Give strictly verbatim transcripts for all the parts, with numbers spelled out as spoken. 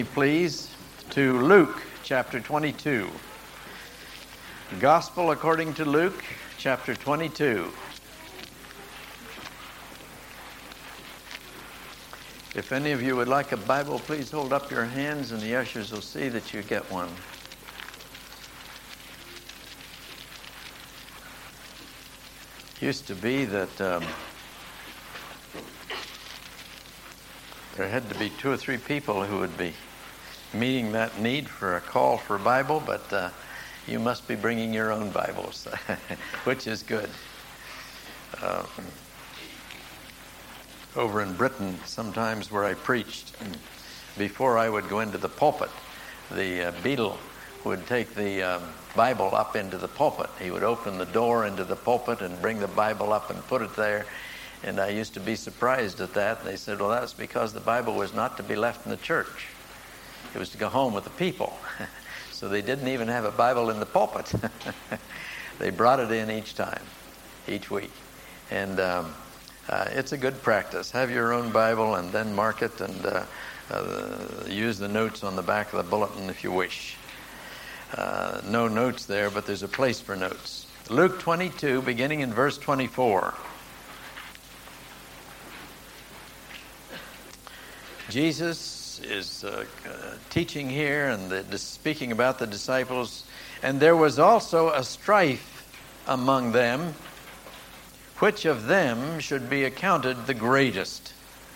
Please, to Luke chapter twenty-two. Gospel according to Luke chapter twenty-two. If any of you would like a Bible, please hold up your hands and the ushers will see that you get one. Used to be that um, there had to be two or three people who would be meeting that need for a call for a Bible, but uh, you must be bringing your own Bibles, which is good. Uh, over in Britain, sometimes where I preached, before I would go into the pulpit, the uh, beadle would take the um, Bible up into the pulpit. He would open the door into the pulpit and bring the Bible up and put it there. And I used to be surprised at that. They said, well, that's because the Bible was not to be left in the church. It was to go home with the people. So they didn't even have a Bible in the pulpit. They brought it in each time, each week. And um, uh, it's a good practice. Have your own Bible and then mark it and uh, uh, use the notes on the back of the bulletin if you wish. Uh, no notes there, but there's a place for notes. Luke twenty-two, beginning in verse twenty-four. Jesus is uh, uh, teaching here and the, the, speaking about the disciples. And there was also a strife among them, which of them should be accounted the greatest.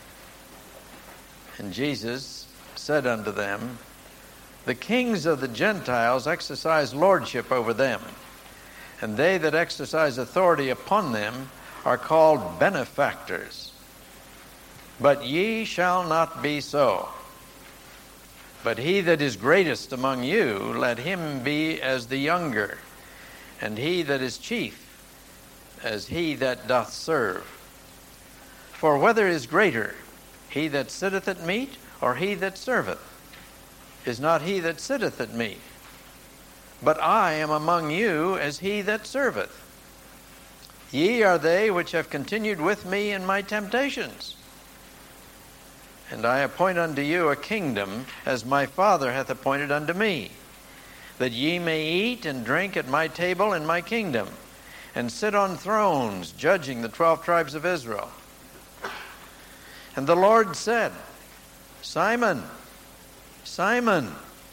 And Jesus said unto them, the kings of the Gentiles exercise lordship over them, and they that exercise authority upon them are called benefactors. But ye shall not be so. But he that is greatest among you, let him be as the younger, and he that is chief, as he that doth serve. For whether is greater, he that sitteth at meat, or he that serveth? Is not he that sitteth at meat? But I am among you as he that serveth. Ye are they which have continued with me in my temptations. And I appoint unto you a kingdom, as my Father hath appointed unto me, that ye may eat and drink at my table in my kingdom, and sit on thrones, judging the twelve tribes of Israel. And the Lord said, Simon, Simon,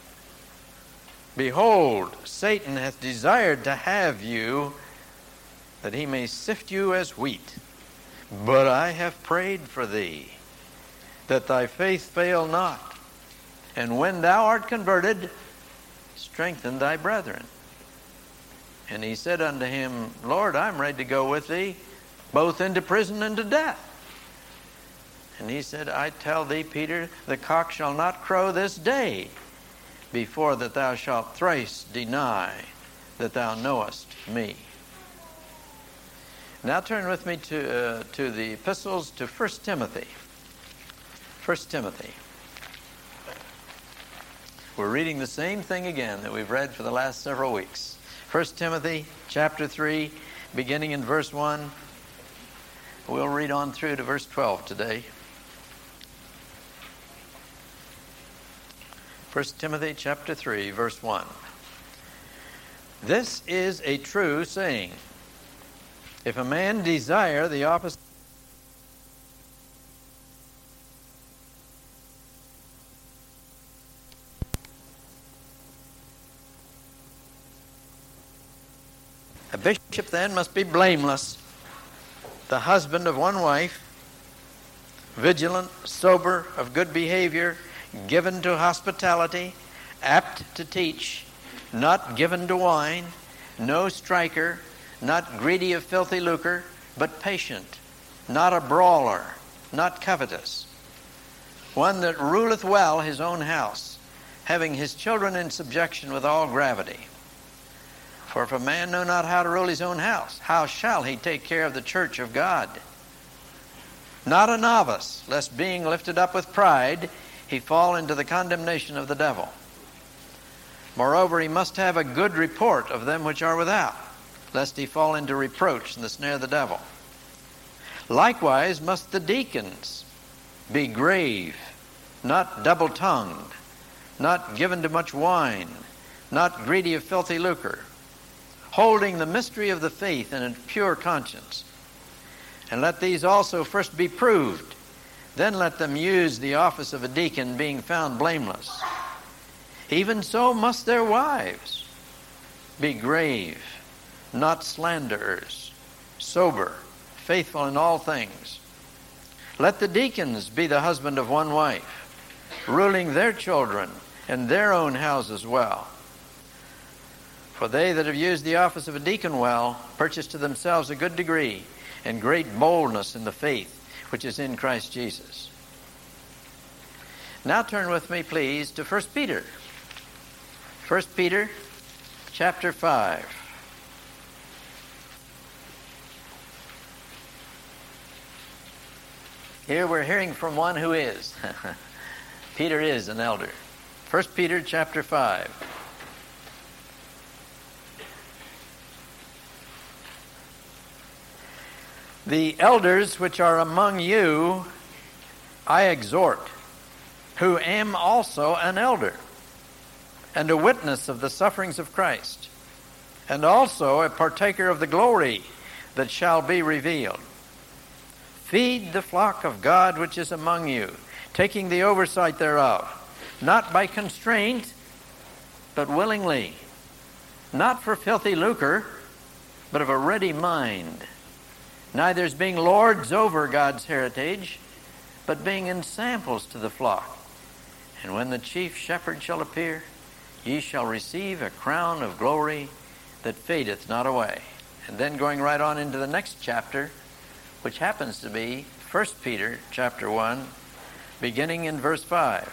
behold, Satan hath desired to have you, that he may sift you as wheat. But I have prayed for thee, that thy faith fail not. And when thou art converted, strengthen thy brethren. And he said unto him, Lord, I'm ready to go with thee, both into prison and to death. And he said, I tell thee, Peter, the cock shall not crow this day, before that thou shalt thrice deny that thou knowest me. Now turn with me to, uh, to the epistles to First Timothy. First Timothy. We're reading the same thing again that we've read for the last several weeks. First Timothy chapter three, beginning in verse one. We'll read on through to verse twelve today. First Timothy chapter three, verse one. This is a true saying. If a man desire the opposite A bishop then must be blameless, the husband of one wife, vigilant, sober, of good behavior, given to hospitality, apt to teach, not given to wine, no striker, not greedy of filthy lucre, but patient, not a brawler, not covetous, one that ruleth well his own house, having his children in subjection with all gravity. For if a man know not how to rule his own house, how shall he take care of the church of God? Not a novice, lest being lifted up with pride, he fall into the condemnation of the devil. Moreover, he must have a good report of them which are without, lest he fall into reproach and the snare of the devil. Likewise must the deacons be grave, not double-tongued, not given to much wine, not greedy of filthy lucre, holding the mystery of the faith in a pure conscience. And let these also first be proved, then let them use the office of a deacon, being found blameless. Even so must their wives be grave, not slanderers, sober, faithful in all things. Let the deacons be the husband of one wife, ruling their children and their own houses well. For they that have used the office of a deacon well purchase to themselves a good degree and great boldness in the faith which is in Christ Jesus. Now turn with me, please, to First Peter. First Peter chapter five. Here we're hearing from one who is. Peter is an elder. First Peter chapter five. The elders which are among you I exhort, who am also an elder, and a witness of the sufferings of Christ, and also a partaker of the glory that shall be revealed. Feed the flock of God which is among you, taking the oversight thereof, not by constraint, but willingly, not for filthy lucre, but of a ready mind, neither as being lords over God's heritage, but being ensamples to the flock. And when the chief shepherd shall appear, ye shall receive a crown of glory that fadeth not away. And then going right on into the next chapter, which happens to be First Peter chapter one, beginning in verse five.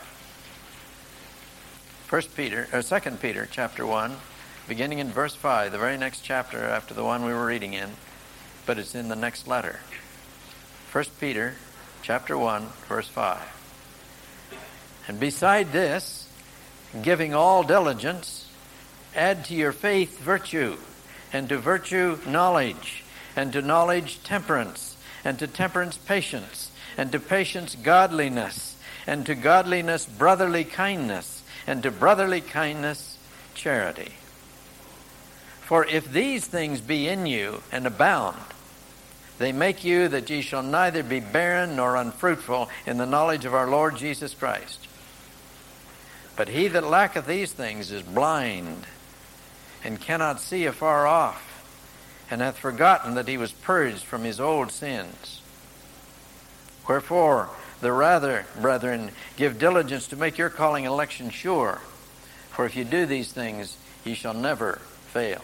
First Peter, or Second Peter chapter one, beginning in verse five, the very next chapter after the one we were reading in, but it's in the next letter. First Peter chapter one, verse five. And beside this, giving all diligence, add to your faith virtue, and to virtue knowledge, and to knowledge temperance, and to temperance patience, and to patience godliness, and to godliness brotherly kindness, and to brotherly kindness charity. For if these things be in you and abound, they make you that ye shall neither be barren nor unfruitful in the knowledge of our Lord Jesus Christ. But he that lacketh these things is blind, and cannot see afar off, and hath forgotten that he was purged from his old sins. Wherefore, the rather, brethren, give diligence to make your calling and election sure. For if you do these things, ye shall never fail.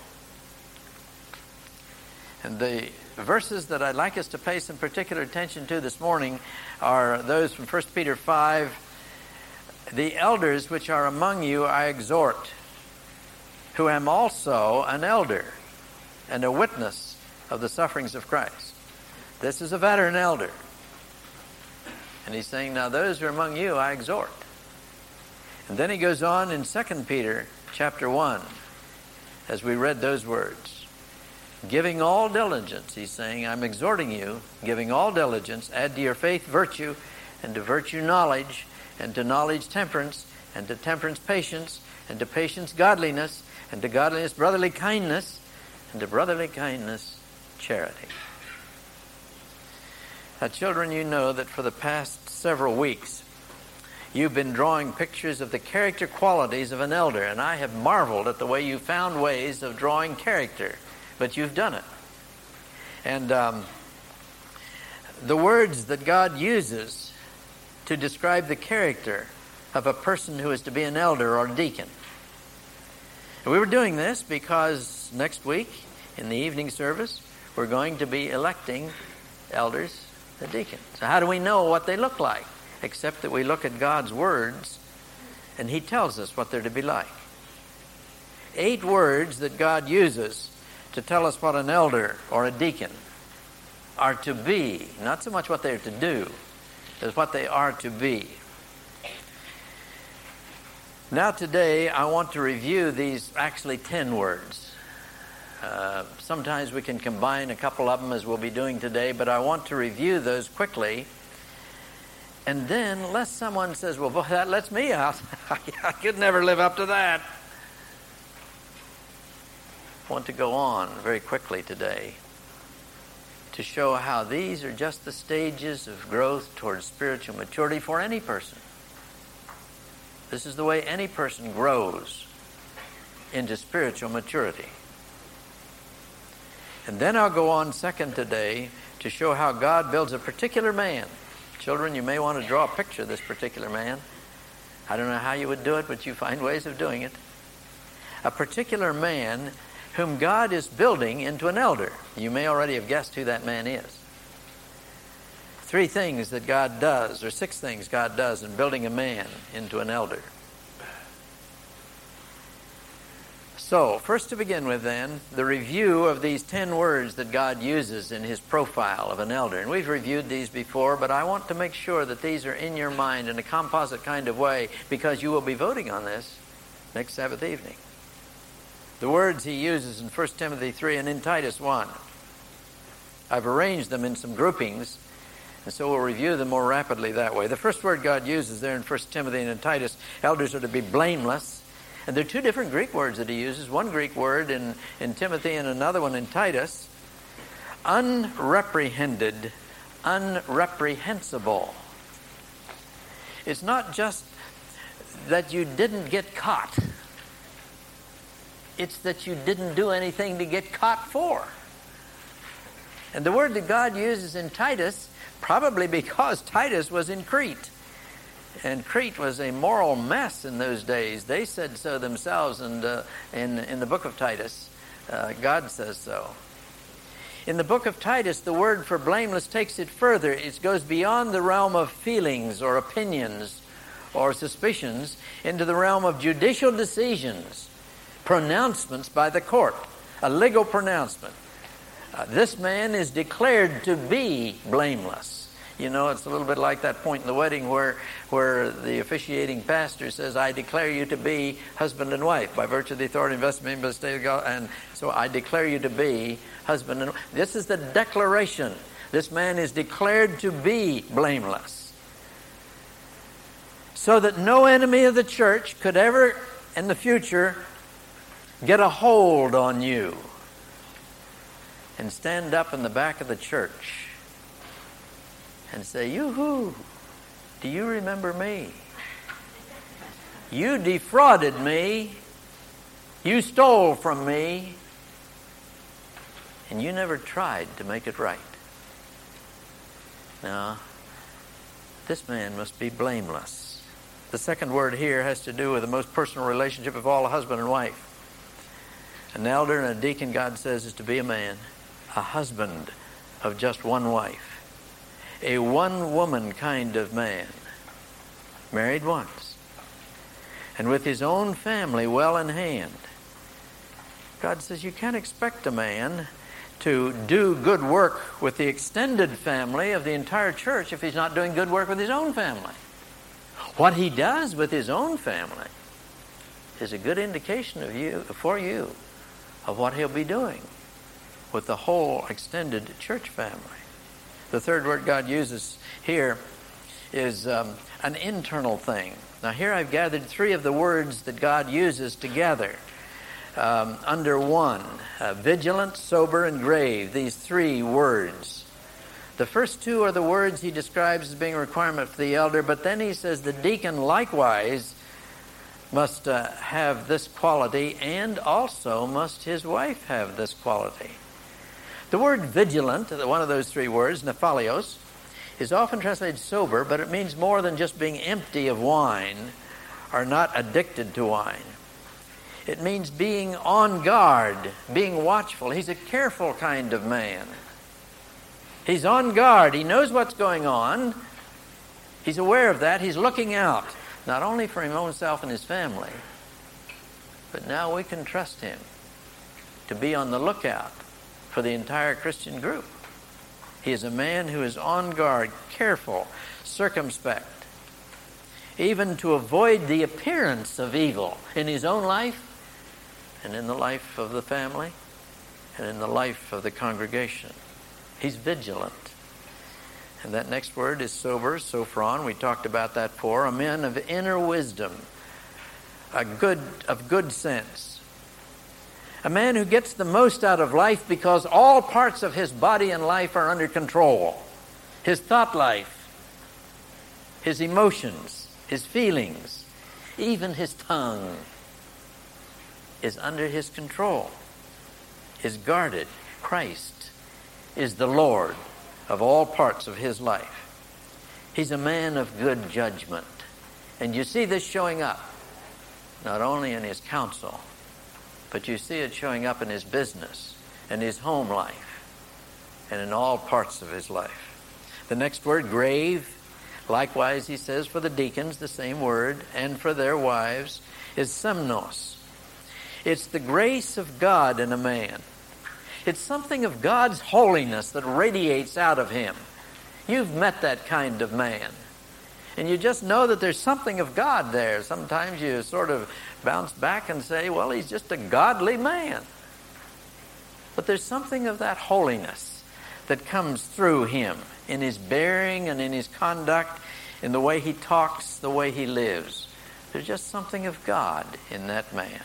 And the verses that I'd like us to pay some particular attention to this morning are those from First Peter five. The elders which are among you I exhort, who am also an elder and a witness of the sufferings of Christ. This is a veteran elder. And he's saying, now those who are among you I exhort. And then he goes on in Second Peter chapter one, as we read those words. Giving all diligence, he's saying, I'm exhorting you, giving all diligence, add to your faith virtue, and to virtue knowledge, and to knowledge temperance, and to temperance patience, and to patience godliness, and to godliness brotherly kindness, and to brotherly kindness charity. Now, children, you know that for the past several weeks you've been drawing pictures of the character qualities of an elder, and I have marveled at the way you found ways of drawing character, but you've done it. And um, the words that God uses to describe the character of a person who is to be an elder or a deacon. And we were doing this because next week in the evening service we're going to be electing elders and deacons. So how do we know what they look like? Except that we look at God's words and He tells us what they're to be like. Eight words that God uses to tell us what an elder or a deacon are to be, not so much what they're to do, as what they are to be. Now today I want to review these actually ten words. Uh, sometimes we can combine a couple of them as we'll be doing today, but I want to review those quickly And then, unless someone says, well, boy, that lets me out. I could never live up to that. I want to go on very quickly today to show how these are just the stages of growth towards spiritual maturity for any person. This is the way any person grows into spiritual maturity. And then I'll go on second today to show how God builds a particular man. Children, you may want to draw a picture of this particular man. I don't know how you would do it, but you find ways of doing it. A particular man whom God is building into an elder. You may already have guessed who that man is. Three things that God does, or six things God does in building a man into an elder. So, first to begin with then, the review of these ten words that God uses in His profile of an elder. And we've reviewed these before, but I want to make sure that these are in your mind in a composite kind of way, because you will be voting on this next Sabbath evening. The words He uses in First Timothy three and in Titus one. I've arranged them in some groupings, and so we'll review them more rapidly that way. The first word God uses there in First Timothy and in Titus, elders are to be blameless. And there are two different Greek words that he uses. One Greek word in, in Timothy and another one in Titus. Unreprehended, unreprehensible. It's not just that you didn't get caught. It's that you didn't do anything to get caught for. And the word that God uses in Titus, probably because Titus was in Crete. And Crete was a moral mess in those days. They said so themselves, and uh, in, in the book of Titus, uh, God says so. In the book of Titus, the word for blameless takes it further. It goes beyond the realm of feelings or opinions or suspicions into the realm of judicial decisions, pronouncements by the court, a legal pronouncement. Uh, this man is declared to be blameless. You know, it's a little bit like that point in the wedding where where the officiating pastor says, I declare you to be husband and wife by virtue of the authority invested in me by the state of God. And so I declare you to be husband and wife. This is the declaration. This man is declared to be blameless. So that no enemy of the church could ever in the future get a hold on you and stand up in the back of the church and say, yoo-hoo, do you remember me? You defrauded me. You stole from me. And you never tried to make it right. Now, this man must be blameless. The second word here has to do with the most personal relationship of all, a husband and wife. An elder and a deacon, God says, is to be a man, a husband of just one wife. A one-woman kind of man, married once, and with his own family well in hand. God says you can't expect a man to do good work with the extended family of the entire church if he's not doing good work with his own family. What he does with his own family is a good indication of you, for you, of what he'll be doing with the whole extended church family. The third word God uses here is um, an internal thing. Now here I've gathered three of the words that God uses together um, under one. Uh, vigilant, sober, and grave. These three words. The first two are the words he describes as being a requirement for the elder, but then he says the deacon likewise must uh, have this quality, and also must his wife have this quality. The word vigilant, one of those three words, nephalios, is often translated sober, but it means more than just being empty of wine or not addicted to wine. It means being on guard, being watchful. He's a careful kind of man. He's on guard. He knows what's going on. He's aware of that. He's looking out, not only for himself and his family, but now we can trust him to be on the lookout for the entire Christian group. He is a man who is on guard, careful, circumspect, even to avoid the appearance of evil in his own life and in the life of the family and in the life of the congregation. He's vigilant. And that next word is sober, sophron. We talked about that before. A man of inner wisdom, a good of good sense. A man who gets the most out of life because all parts of his body and life are under control. His thought life, his emotions, his feelings, even his tongue is under his control, is guarded. Christ is the Lord of all parts of his life. He's a man of good judgment. And you see this showing up, not only in his counsel, but you see it showing up in his business and his home life and in all parts of his life. The next word, grave, likewise he says for the deacons, the same word, and for their wives, is semnos. It's the grace of God in a man. It's something of God's holiness that radiates out of him. You've met that kind of man. And you just know that there's something of God there. Sometimes you sort of bounce back and say, well, he's just a godly man. But there's something of that holiness that comes through him in his bearing and in his conduct, in the way he talks, the way he lives. There's just something of God in that man.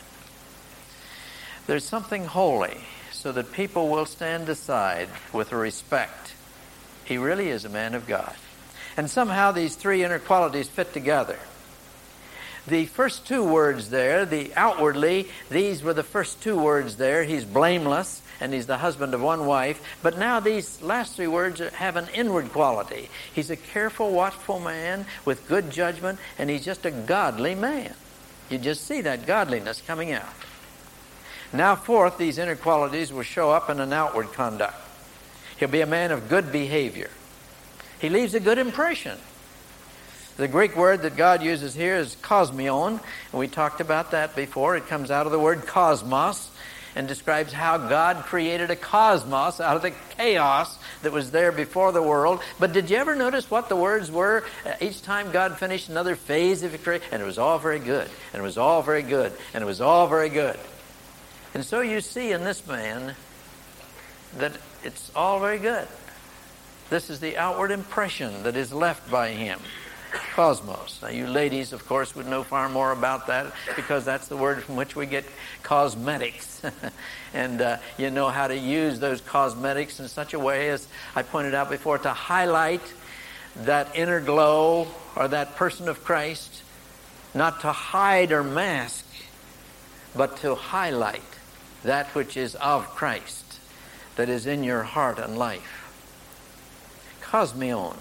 There's something holy, so that people will stand aside with respect. He really is a man of God. And somehow these three inner qualities fit together. The first two words there, the outwardly, these were the first two words there. He's blameless, and he's the husband of one wife. But now these last three words have an inward quality. He's a careful, watchful man with good judgment, and he's just a godly man. You just see that godliness coming out. Now, fourth, these inner qualities will show up in an outward conduct. He'll be a man of good behavior. He leaves a good impression. The Greek word that God uses here is kosmion, and we talked about that before. It comes out of the word cosmos and describes how God created a cosmos out of the chaos that was there before the world. But did you ever notice what the words were each time God finished another phase of creation? And it was all very good, and it was all very good, and it was all very good. And so you see in this man that it's all very good. This is the outward impression that is left by him. Cosmos. Now you ladies, of course, would know far more about that because that's the word from which we get cosmetics. and uh, you know how to use those cosmetics in such a way, as I pointed out before, to highlight that inner glow or that person of Christ, not to hide or mask, but to highlight that which is of Christ, that is in your heart and life. Cosmion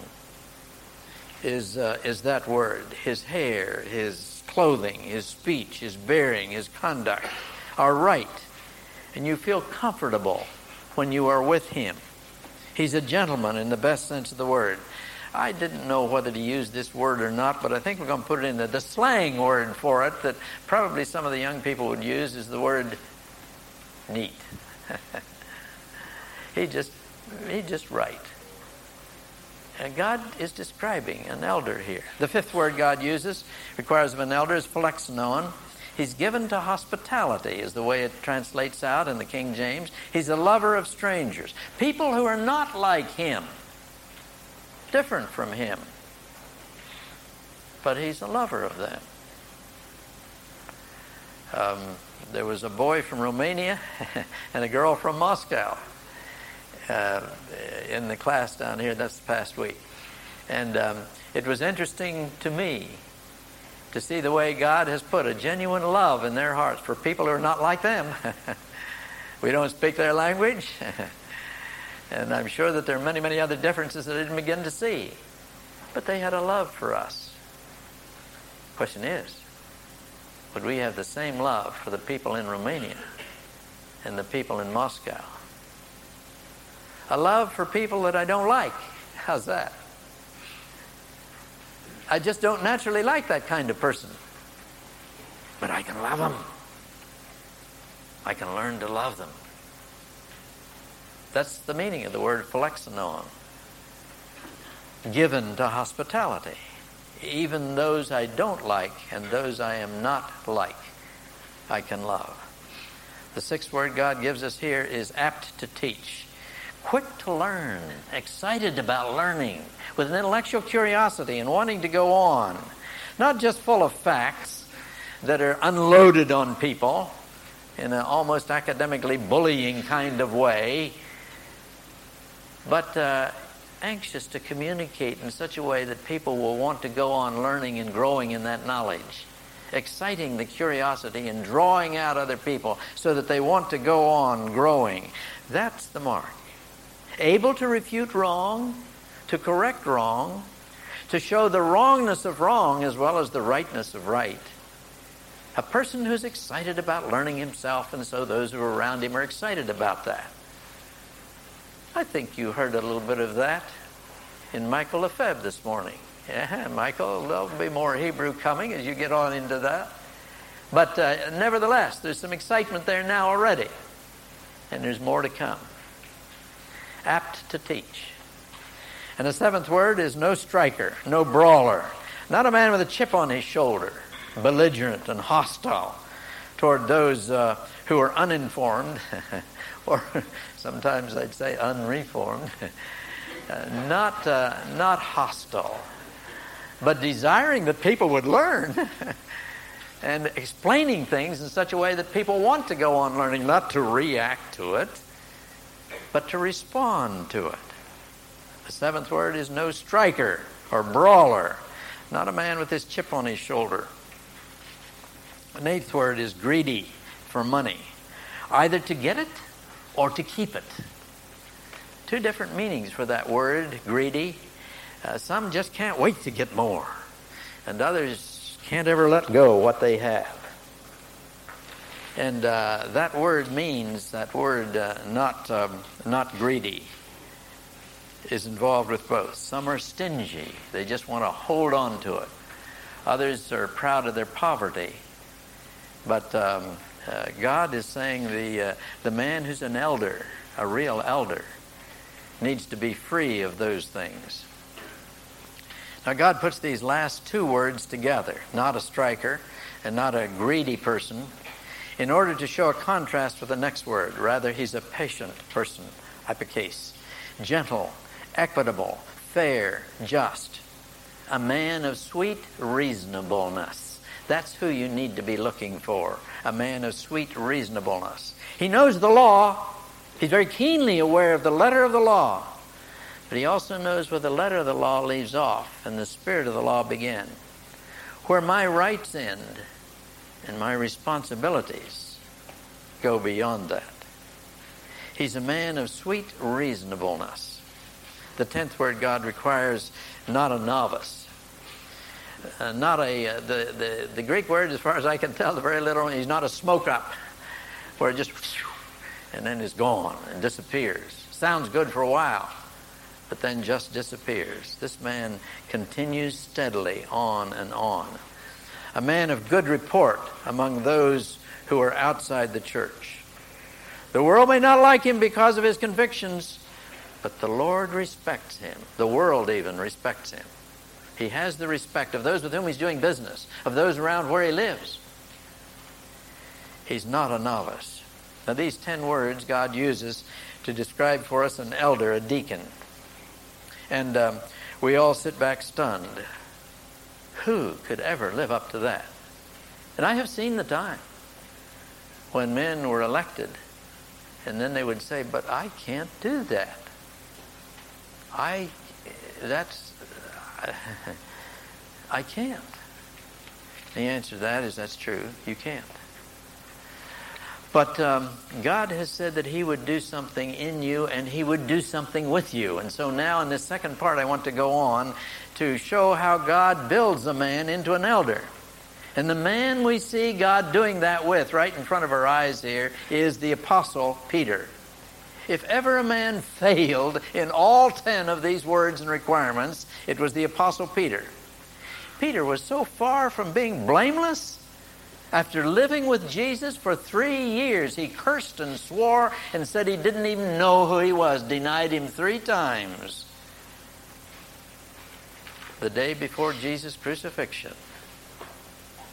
is uh, is that word. His hair, his clothing, his speech, his bearing, his conduct are right. And you feel comfortable when you are with him. He's a gentleman in the best sense of the word. I didn't know whether to use this word or not, but I think we're going to put it in the, the slang word for it that probably some of the young people would use is the word neat. he just he just right. And God is describing an elder here. The fifth word God uses, requires of an elder, is philexonon. He's given to hospitality, is the way it translates out in the King James. He's a lover of strangers. People who are not like him, different from him. But he's a lover of them. Um, there was a boy from Romania and a girl from Moscow uh, in the class down here. That's the past week. And um, it was interesting to me to see the way God has put a genuine love in their hearts for people who are not like them. We don't speak their language. And I'm sure that there are many, many other differences that I didn't begin to see. But they had a love for us. Question is, would we have the same love for the people in Romania and the people in Moscow? A love for people that I don't like. How's that? I just don't naturally like that kind of person. But I can love them. I can learn to love them. That's the meaning of the word philexonon. Given to hospitality. Even those I don't like and those I am not like, I can love. The sixth word God gives us here is apt to teach. quick to learn, excited about learning, with an intellectual curiosity and wanting to go on. Not just full of facts that are unloaded on people in an almost academically bullying kind of way, but uh, anxious to communicate in such a way that people will want to go on learning and growing in that knowledge, exciting the curiosity and drawing out other people so that they want to go on growing. That's the mark. Able to refute wrong, to correct wrong, to show the wrongness of wrong as well as the rightness of right. A person who's excited about learning himself, and so those who are around him are excited about that. I think you heard a little bit of that in Michael Lefebvre this morning. Yeah, Michael, there'll be more Hebrew coming as you get on into that. But uh, nevertheless, there's some excitement there now already. And there's more to come. Apt to teach. And the seventh word is no striker, no brawler. Not a man with a chip on his shoulder, belligerent and hostile toward those uh, who are uninformed, or sometimes I'd say unreformed. uh, not, uh, not hostile, but desiring that people would learn and explaining things in such a way that people want to go on learning, not to react to it, but to respond to it. The seventh word is no striker or brawler, not a man with his chip on his shoulder. The eighth word is greedy for money, either to get it or to keep it. Two different meanings for that word, greedy. Uh, some just can't wait to get more, and others can't ever let go what they have. And uh, that word means, that word uh, not, um, not greedy, is involved with both. Some are stingy. They just want to hold on to it. Others are proud of their poverty. But um, uh, God is saying the, uh, the man who's an elder, a real elder, needs to be free of those things. Now God puts these last two words together, not a striker and not a greedy person, in order to show a contrast with the next word. Rather, he's a patient person, hypokase, gentle, equitable, fair, just, a man of sweet reasonableness. That's who you need to be looking for, a man of sweet reasonableness. He knows the law. He's very keenly aware of the letter of the law, but he also knows where the letter of the law leaves off and the spirit of the law begin, where my rights end and my responsibilities go beyond that. He's a man of sweet reasonableness. The tenth word God requires, not a novice. Uh, not a, uh, the, the, the Greek word, as far as I can tell, the very literal, he's not a smoke up, where it just, and then is gone and disappears. Sounds good for a while, but then just disappears. This man continues steadily on and on. A man of good report among those who are outside the church. The world may not like him because of his convictions, but the Lord respects him. The world even respects him. He has the respect of those with whom he's doing business, of those around where he lives. He's not a novice. Now these ten words God uses to describe for us an elder, a deacon. And um, we all sit back stunned. Who could ever live up to that? And I have seen the time when men were elected, and then they would say, but I can't do that. I, that's, I can't. The answer to that is, that's true, you can't. But um, God has said that he would do something in you and he would do something with you. And so now in this second part I want to go on to show how God builds a man into an elder. And the man we see God doing that with right in front of our eyes here is the Apostle Peter. If ever a man failed in all ten of these words and requirements, it was the Apostle Peter. Peter was so far from being blameless. After living with Jesus for three years, he cursed and swore and said he didn't even know who he was, denied him three times. The day before Jesus' crucifixion,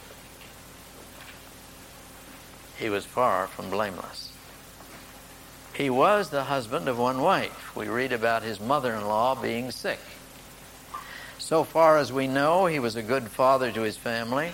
he was far from blameless. He was the husband of one wife. We read about his mother-in-law being sick. So far as we know, he was a good father to his family.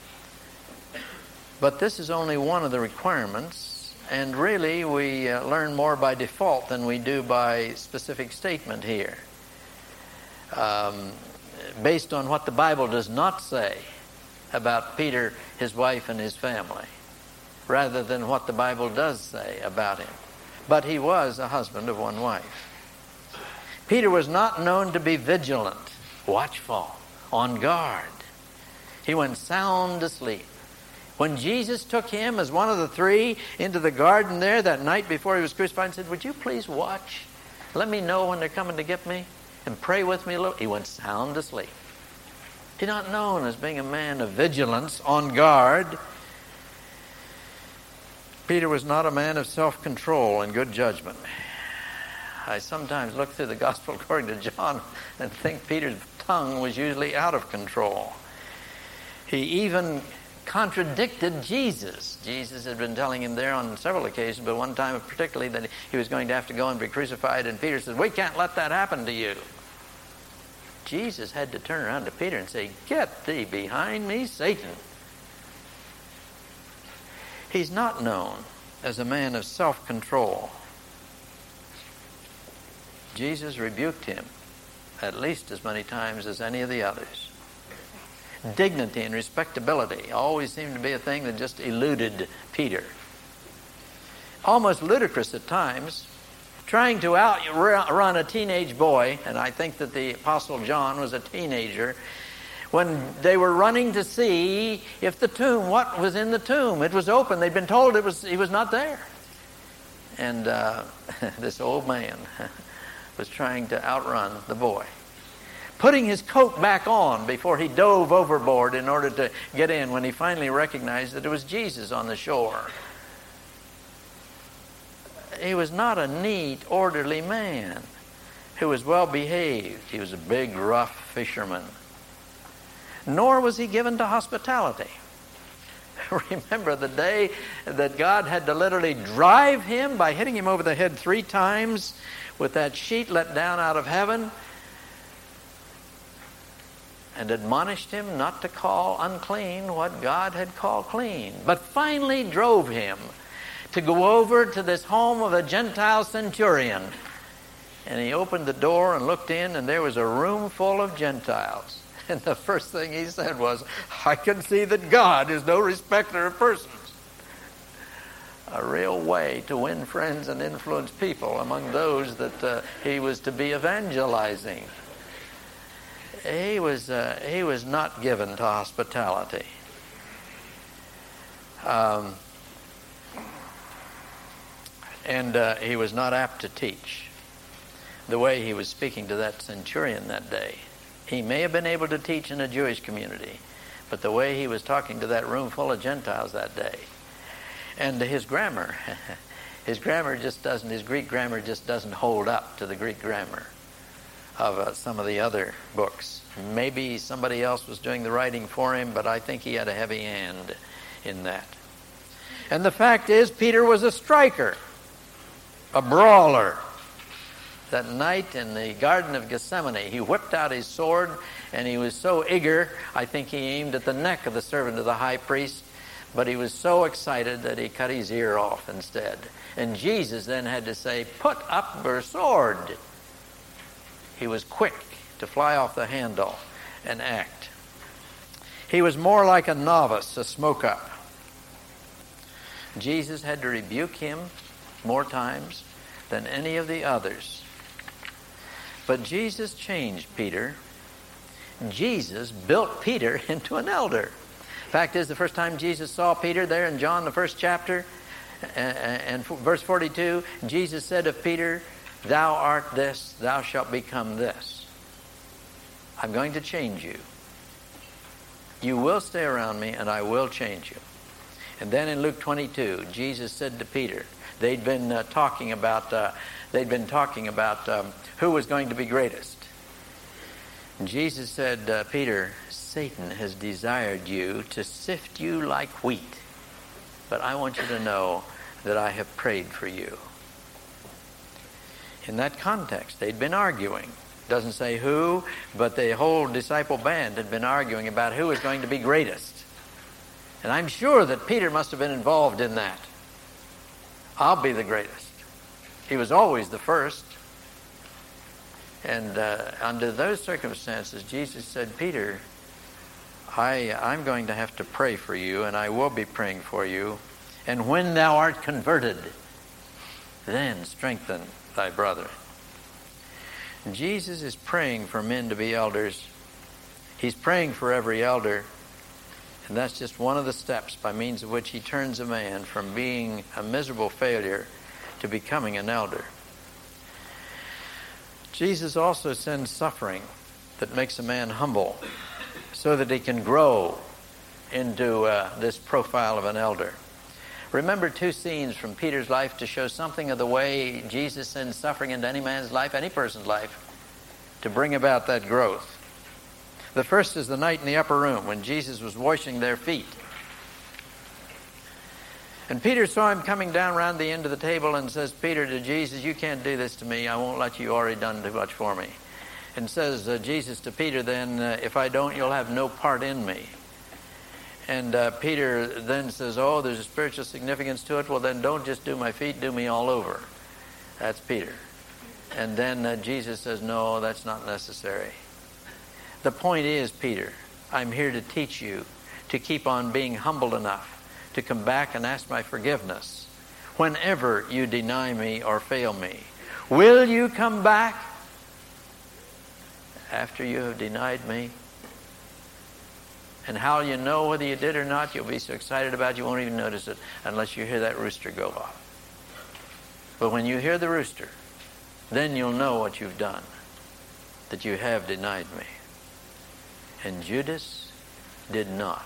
But this is only one of the requirements, and really we uh, learn more by default than we do by specific statement here. Um, based on what the Bible does not say about Peter, his wife, and his family, rather than what the Bible does say about him. But he was a husband of one wife. Peter was not known to be vigilant, watchful, on guard. He went sound asleep. When Jesus took him as one of the three into the garden there that night before he was crucified and said, "Would you please watch? Let me know when they're coming to get me and pray with me a little." He went sound asleep. He's not known as being a man of vigilance, on guard. Peter was not a man of self-control and good judgment. I sometimes look through the Gospel according to John and think Peter's tongue was usually out of control. He even contradicted Jesus. Jesus had been telling him there on several occasions, but one time particularly that he was going to have to go and be crucified, and Peter said, "We can't let that happen to you." Jesus had to turn around to Peter and say, "Get thee behind me, Satan." He's not known as a man of self-control. Jesus rebuked him at least as many times as any of the others. Dignity and respectability always seemed to be a thing that just eluded Peter. Almost ludicrous at times, trying to outrun a teenage boy, and I think that the Apostle John was a teenager, when they were running to see if the tomb, what was in the tomb. It was open. They'd been told it was he was not there. And uh, this old man was trying to outrun the boy, putting his coat back on before he dove overboard in order to get in when he finally recognized that it was Jesus on the shore. He was not a neat, orderly man who was well behaved. He was a big, rough fisherman. Nor was he given to hospitality. Remember the day that God had to literally drive him by hitting him over the head three times with that sheet let down out of heaven, and admonished him not to call unclean what God had called clean, but finally drove him to go over to this home of a Gentile centurion. And he opened the door and looked in, and there was a room full of Gentiles. And the first thing he said was, "I can see that God is no respecter of persons." A real way to win friends and influence people among those that uh, he was to be evangelizing. He was, uh, he was not given to hospitality. Um, and uh, he was not apt to teach the way he was speaking to that centurion that day. He may have been able to teach in a Jewish community, but the way he was talking to that room full of Gentiles that day, and his grammar, his grammar just doesn't, his Greek grammar just doesn't hold up to the Greek grammar of uh, some of the other books. Maybe somebody else was doing the writing for him, but I think he had a heavy hand in that. And the fact is, Peter was a striker, a brawler. That night in the Garden of Gethsemane, he whipped out his sword, and he was so eager, I think he aimed at the neck of the servant of the high priest, but he was so excited that he cut his ear off instead. And Jesus then had to say, "Put up your sword." He was quick to fly off the handle and act. He was more like a novice, a smoke-up. Jesus had to rebuke him more times than any of the others. But Jesus changed Peter. Jesus built Peter into an elder. Fact is, the first time Jesus saw Peter there in John, the first chapter, and verse forty-two, Jesus said of Peter, "Thou art this, thou shalt become this." I'm going to change you. You will stay around me, and I will change you. And then in Luke twenty-two, Jesus said to Peter, they'd been uh, talking about, uh, they'd been talking about um, who was going to be greatest. And Jesus said, uh, "Peter, Satan has desired you to sift you like wheat, but I want you to know that I have prayed for you." in that context. They'd been arguing. Doesn't say who, but the whole disciple band had been arguing about who was going to be greatest. And I'm sure that Peter must have been involved in that. I'll be the greatest. He was always the first. And uh, under those circumstances, Jesus said, Peter, I, I'm going to have to pray for you, and I will be praying for you. And when thou art converted, then strengthen thy brethren. Jesus is praying for men to be elders. He's praying for every elder. And that's just one of the steps by means of which he turns a man from being a miserable failure to becoming an elder. Jesus also sends suffering that makes a man humble so that he can grow into uh, this profile of an elder. Remember two scenes from Peter's life to show something of the way Jesus sends suffering into any man's life, any person's life, to bring about that growth. The first is the night in the upper room when Jesus was washing their feet. And Peter saw him coming down around the end of the table and says, Peter to Jesus, you can't do this to me. I won't let you. You already done too much for me. And says uh, Jesus to Peter, then, uh, if I don't, you'll have no part in me. And uh, Peter then says, oh, there's a spiritual significance to it. Well, then don't just do my feet, do me all over. That's Peter. And then uh, Jesus says, no, that's not necessary. The point is, Peter, I'm here to teach you to keep on being humble enough to come back and ask my forgiveness whenever you deny me or fail me. Will you come back after you have denied me? And how you know whether you did or not, you'll be so excited about it, you won't even notice it unless you hear that rooster go off. But when you hear the rooster, then you'll know what you've done, that you have denied me. And Judas did not.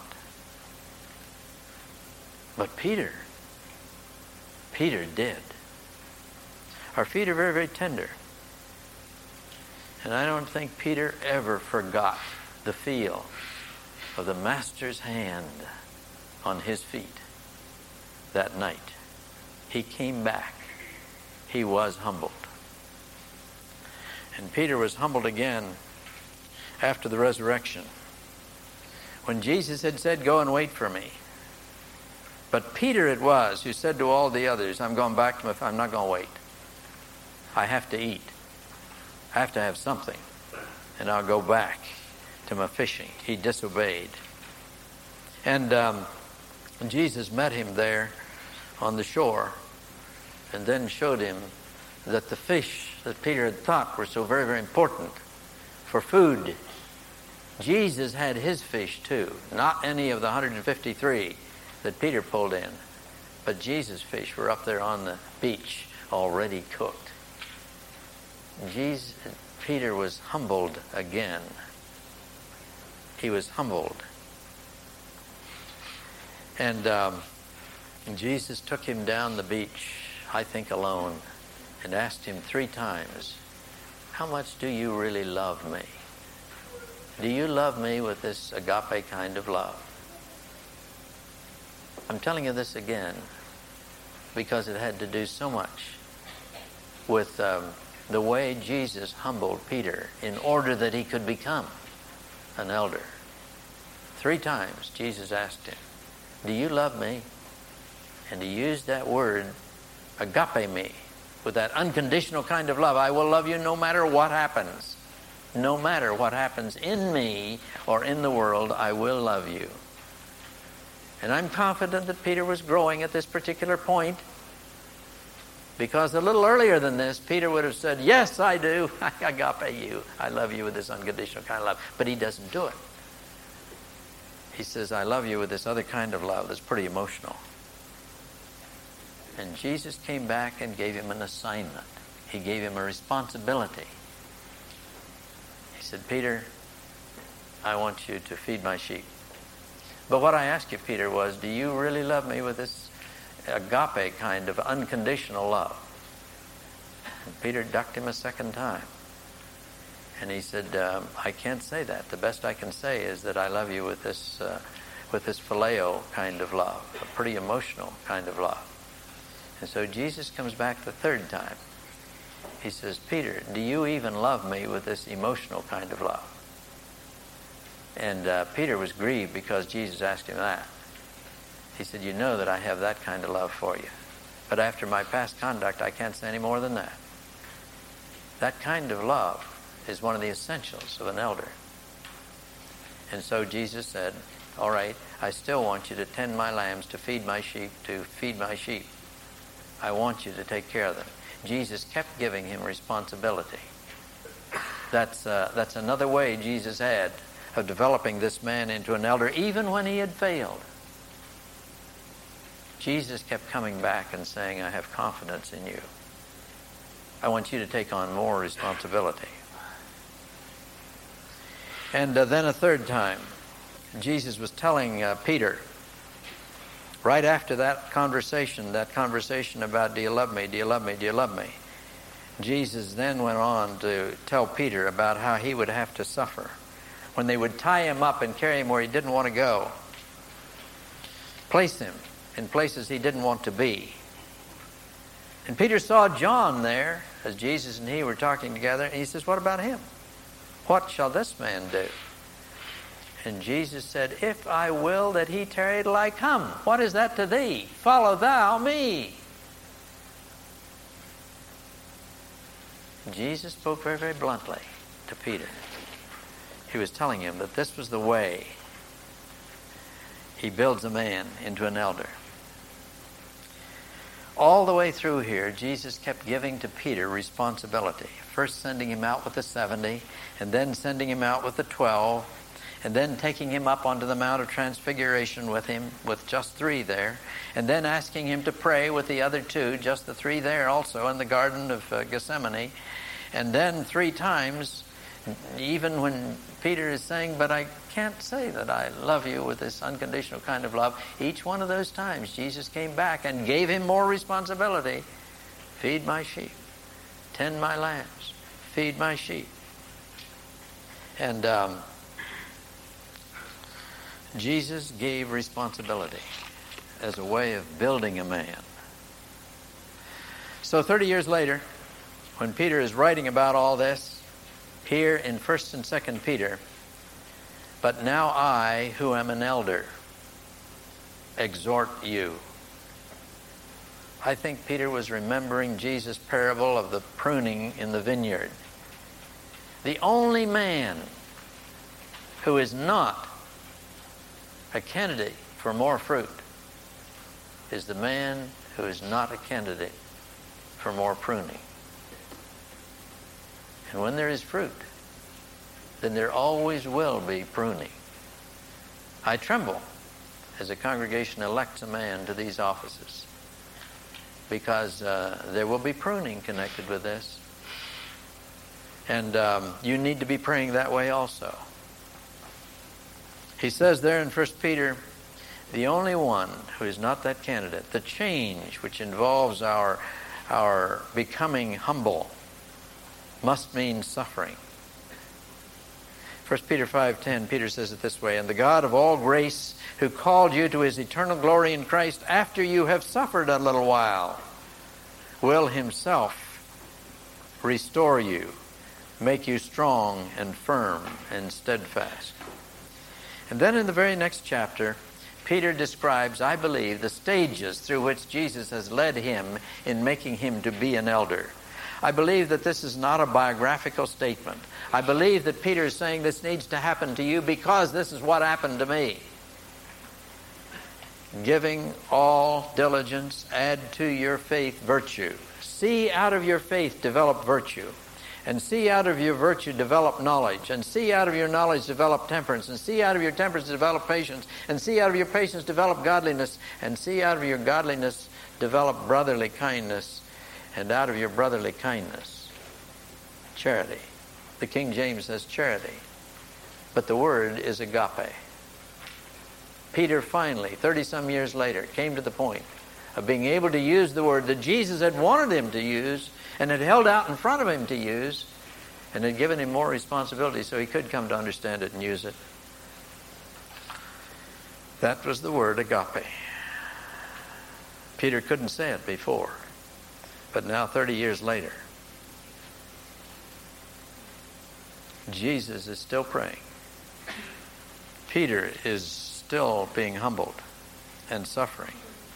But Peter, Peter did. Our feet are very, very tender. And I don't think Peter ever forgot the feel of the Master's hand on his feet that night. He came back. He was humbled. And Peter was humbled again after the resurrection, when Jesus had said, go and wait for me. But Peter it was who said to all the others, I'm going back to my, I'm not going to wait. I have to eat. I have to have something. And I'll go back to my fishing. He disobeyed. And um, Jesus met him there on the shore and then showed him that the fish that Peter had thought were so very, very important for food, Jesus had his fish too. Not any of the one hundred fifty-three that Peter pulled in, but Jesus' fish were up there on the beach already cooked. Jesus, Peter was humbled again. He was humbled. And um, Jesus took him down the beach, I think alone, and asked him three times, how much do you really love me? Do you love me with this agape kind of love? I'm telling you this again because it had to do so much with um, the way Jesus humbled Peter in order that he could become an elder. Three times Jesus asked him, do you love me? And he used that word, agape me, with that unconditional kind of love. I will love you no matter what happens. No matter what happens in me or in the world, I will love you. And I'm confident that Peter was growing at this particular point, because a little earlier than this, Peter would have said, yes, I do. I agape you. I love you with this unconditional kind of love. But he doesn't do it. He says, I love you with this other kind of love that's pretty emotional. And Jesus came back and gave him an assignment. He gave him a responsibility. He said, Peter, I want you to feed my sheep. But what I asked you, Peter, was, do you really love me with this agape kind of unconditional love? And Peter ducked him a second time. And he said, um, I can't say that. The best I can say is that I love you with this, uh, with this phileo kind of love, a pretty emotional kind of love. And so Jesus comes back the third time. He says, Peter, do you even love me with this emotional kind of love? And uh, Peter was grieved because Jesus asked him that. He said, you know that I have that kind of love for you. But after my past conduct, I can't say any more than that. That kind of love is one of the essentials of an elder. And so Jesus said, all right, I still want you to tend my lambs, to feed my sheep, to feed my sheep. I want you to take care of them. Jesus kept giving him responsibility. That's, uh, that's another way Jesus had of developing this man into an elder, even when he had failed. Jesus kept coming back and saying, I have confidence in you. I want you to take on more responsibility. And uh, then a third time, Jesus was telling uh, Peter, right after that conversation, that conversation about, do you love me, do you love me, do you love me? Jesus then went on to tell Peter about how he would have to suffer when they would tie him up and carry him where he didn't want to go, place him in places he didn't want to be. And Peter saw John there as Jesus and he were talking together, and he says, what about him? What shall this man do? And Jesus said, if I will that he tarry till I come, what is that to thee? Follow thou me. Jesus spoke very, very bluntly to Peter. He was telling him that this was the way he builds a man into an elder. All the way through here, Jesus kept giving to Peter responsibility. First sending him out with the seventy, and then sending him out with the twelve, and then taking him up onto the Mount of Transfiguration with him, with just three there, and then asking him to pray with the other two, just the three there also in the Garden of uh, Gethsemane. And then three times, even when Peter is saying, but I can't say that I love you with this unconditional kind of love, each one of those times Jesus came back and gave him more responsibility. Feed my sheep, tend my lambs, feed my sheep. And um, Jesus gave responsibility as a way of building a man. So thirty years later, when Peter is writing about all this, here in First and Second Peter, but now I, who am an elder, exhort you. I think Peter was remembering Jesus' parable of the pruning in the vineyard. The only man who is not a candidate for more fruit is the man who is not a candidate for more pruning. And when there is fruit, then there always will be pruning. I tremble as a congregation elects a man to these offices, because uh, there will be pruning connected with this. And um, you need to be praying that way also. He says there in First Peter, the only one who is not that candidate, the change which involves our, our becoming humble, must mean suffering. First Peter five ten, Peter says it this way, and the God of all grace, who called you to his eternal glory in Christ after you have suffered a little while, will himself restore you, make you strong and firm and steadfast. And then in the very next chapter, Peter describes, I believe, the stages through which Jesus has led him in making him to be an elder. I believe that this is not a biographical statement. I believe that Peter is saying this needs to happen to you because this is what happened to me. Giving all diligence, add to your faith virtue. See out of your faith develop virtue. And see out of your virtue develop knowledge. And see out of your knowledge develop temperance. And see out of your temperance develop patience. And see out of your patience develop godliness. And see out of your godliness develop brotherly kindness. And out of your brotherly kindness, charity. The King James says charity. But the word is agape. Peter finally, thirty-some years later, came to the point of being able to use the word that Jesus had wanted him to use and had held out in front of him to use and had given him more responsibility so he could come to understand it and use it. That was the word agape. Peter couldn't say it before. But now, thirty years later, Jesus is still praying. Peter is still being humbled and suffering.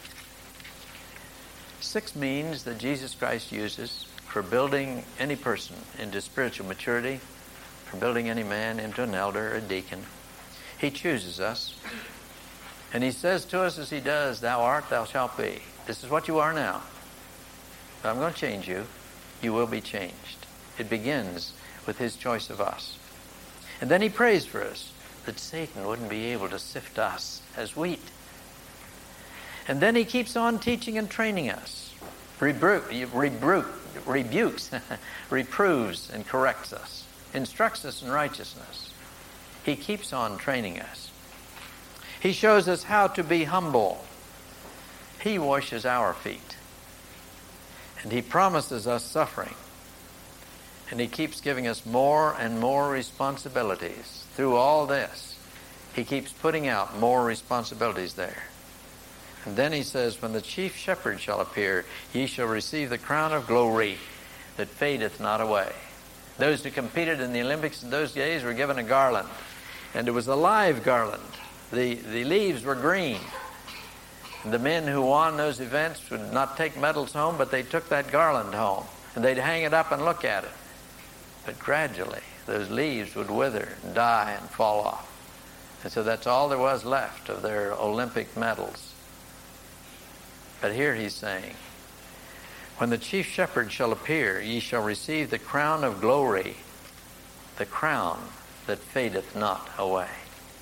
Six means that Jesus Christ uses for building any person into spiritual maturity, for building any man into an elder or a deacon. He chooses us, and he says to us as he does, "Thou art, thou shalt be." This is what you are now. But I'm going to change you. You will be changed. It begins with his choice of us. And then he prays for us that Satan wouldn't be able to sift us as wheat. And then he keeps on teaching and training us, rebuke, rebuke, rebukes, reproves and corrects us, instructs us in righteousness. He keeps on training us. He shows us how to be humble. He washes our feet. And he promises us suffering. And he keeps giving us more and more responsibilities. Through all this, he keeps putting out more responsibilities there. And then he says, "When the chief shepherd shall appear, ye shall receive the crown of glory that fadeth not away." Those who competed in the Olympics in those days were given a garland. And it was a live garland. The, the leaves were green. And the men who won those events would not take medals home, but they took that garland home. And they'd hang it up and look at it. But gradually, those leaves would wither and die and fall off. And so that's all there was left of their Olympic medals. But here he's saying, "When the chief shepherd shall appear, ye shall receive the crown of glory, the crown that fadeth not away."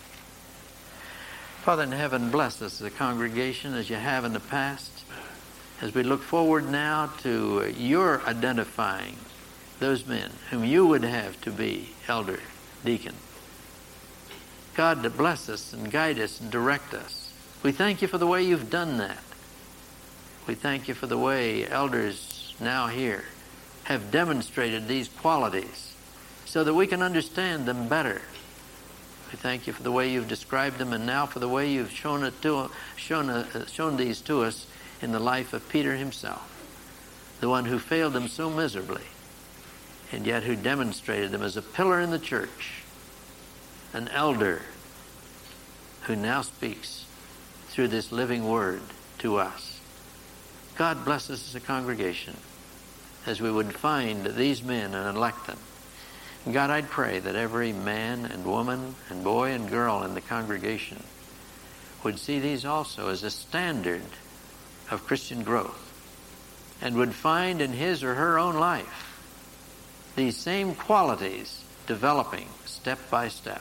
Father in heaven, bless us as a congregation as you have in the past, as we look forward now to your identifying those men whom you would have to be elder, deacon. God, to bless us and guide us and direct us. We thank you for the way you've done that. We thank you for the way elders now here have demonstrated these qualities so that we can understand them better. We thank you for the way you've described them, and now for the way you've shown it to shown uh, shown these to us in the life of Peter himself, the one who failed them so miserably, and yet who demonstrated them as a pillar in the church, an elder who now speaks through this living word to us. God bless us as a congregation as we would find these men and elect them. And God, I'd pray that every man and woman and boy and girl in the congregation would see these also as a standard of Christian growth and would find in his or her own life these same qualities developing step by step.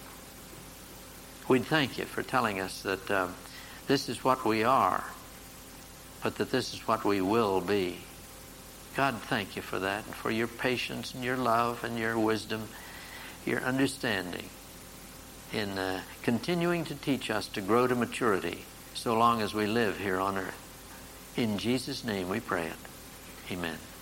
We'd thank you for telling us that uh, this is what we are, but that this is what we will be. God, thank you for that, and for your patience and your love and your wisdom, your understanding in uh, continuing to teach us to grow to maturity so long as we live here on earth. In Jesus' name we pray it. Amen.